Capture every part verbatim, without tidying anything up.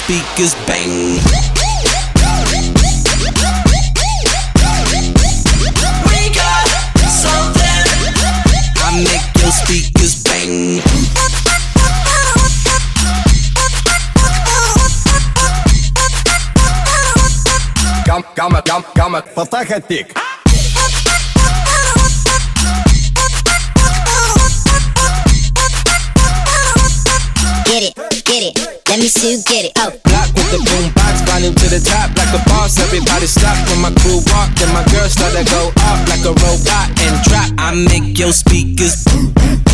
speakers bang. We got something. I make your speakers bang. Gam, gamma, gam, gamma, فطاك التيك. Get it, get it, let me see you get it, oh. Block with the boom box, volume to the top like a boss. Everybody stop when my crew walk, then my girls start to go off like a robot and drop. I make your speakers boom.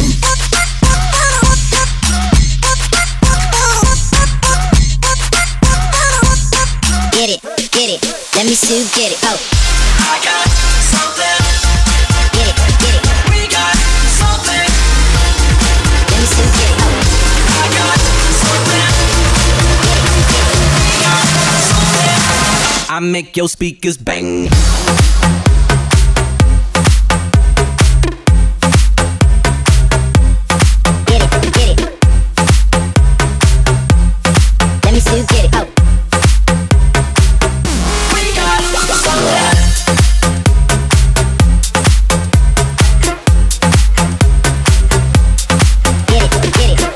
Get it, get it, let me see you get it, oh. I got something. Get it, get it, We got something. let me see you get it, oh. I got something. We got something. I make your speakers bang. Get it, get it, let me see you get it, oh. We got something. Get it, get it,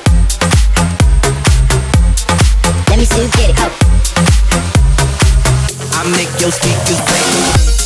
let me see you get it, oh. I make your speakers bang.